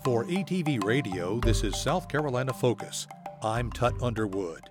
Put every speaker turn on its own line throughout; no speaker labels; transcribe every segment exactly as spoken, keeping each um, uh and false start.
For E T V Radio, this is South Carolina Focus. I'm Tut Underwood.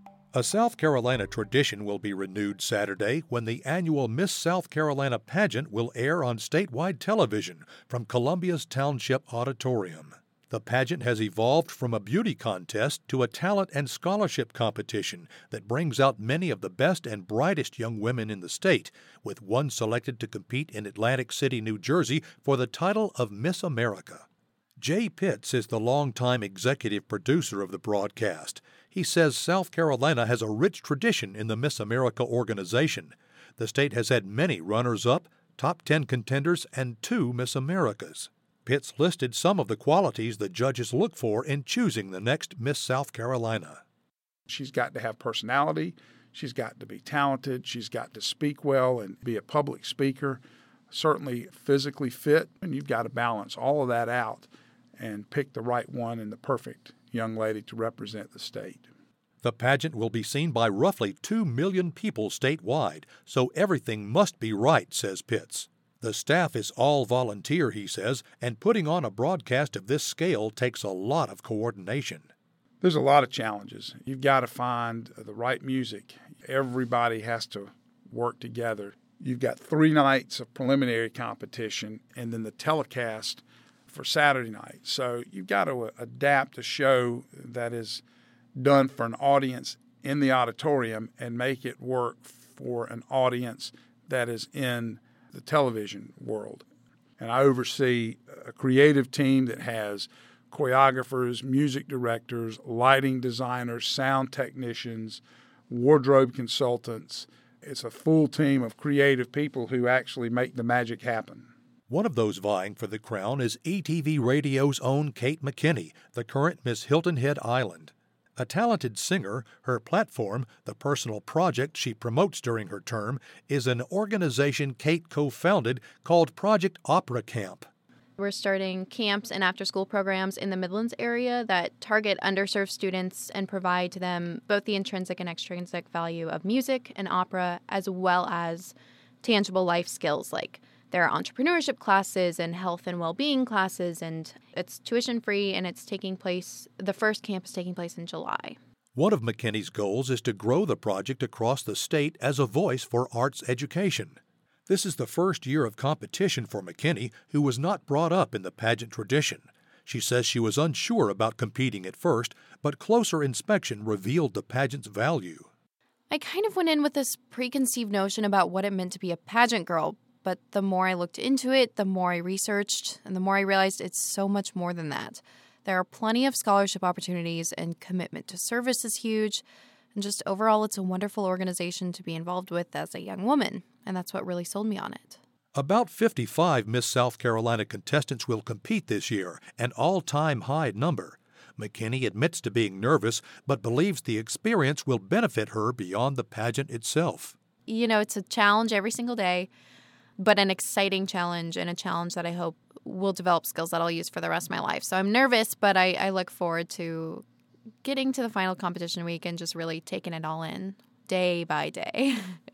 A South Carolina tradition will be renewed Saturday when the annual Miss South Carolina pageant will air on statewide television from Columbia's Township Auditorium. The pageant has evolved from a beauty contest to a talent and scholarship competition that brings out many of the best and brightest young women in the state, with one selected to compete in Atlantic City, New Jersey for the title of Miss America. Jay Pitts is the longtime executive producer of the broadcast. He says South Carolina has a rich tradition in the Miss America organization. The state has had many runners-up, top ten contenders, and two Miss Americas. Pitts listed some of the qualities the judges look for in choosing the next Miss South Carolina.
She's got to have personality. She's got to be talented. She's got to speak well and be a public speaker. Certainly physically fit, and you've got to balance all of that out and pick the right one and the perfect young lady to represent the state.
The pageant will be seen by roughly two million people statewide, so everything must be right, says Pitts. The staff is all volunteer, he says, and putting on a broadcast of this scale takes a lot of coordination.
There's a lot of challenges. You've got to find the right music. Everybody has to work together. You've got three nights of preliminary competition and then the telecast for Saturday night. So you've got to adapt a show that is done for an audience in the auditorium and make it work for an audience that is in the television world. And I oversee a creative team that has choreographers, music directors, lighting designers, sound technicians, wardrobe consultants. It's a full team of creative people who actually make the magic happen.
One of those vying for the crown is E T V Radio's own Kate McKinney, the current Miss Hilton Head Island. A talented singer, her platform, the personal project she promotes during her term, is an organization Kate co-founded called Project Opera Camp.
We're starting camps and after-school programs in the Midlands area that target underserved students and provide to them both the intrinsic and extrinsic value of music and opera, as well as tangible life skills like there are entrepreneurship classes and health and well-being classes, and it's tuition-free, and it's taking place, the first camp is taking place in July.
One of McKinney's goals is to grow the project across the state as a voice for arts education. This is the first year of competition for McKinney, who was not brought up in the pageant tradition. She says she was unsure about competing at first, but closer inspection revealed the pageant's value.
I kind of went in with this preconceived notion about what it meant to be a pageant girl, but the more I looked into it, the more I researched, and the more I realized it's so much more than that. There are plenty of scholarship opportunities, and commitment to service is huge, and just overall it's a wonderful organization to be involved with as a young woman, and that's what really sold me on it.
About fifty-five Miss South Carolina contestants will compete this year, an all-time high number. McKinney admits to being nervous, but believes the experience will benefit her beyond the pageant itself.
You know, it's a challenge every single day, but an exciting challenge and a challenge that I hope will develop skills that I'll use for the rest of my life. So I'm nervous, but I, I look forward to getting to the final competition week and just really taking it all in day by day.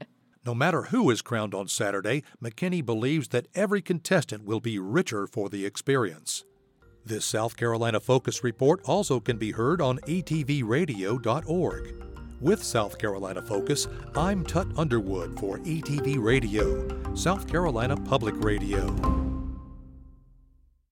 No matter who is crowned on Saturday, McKinney believes that every contestant will be richer for the experience. This South Carolina Focus Report also can be heard on E T V radio dot org. With South Carolina Focus, I'm Tut Underwood for E T V Radio, South Carolina Public Radio.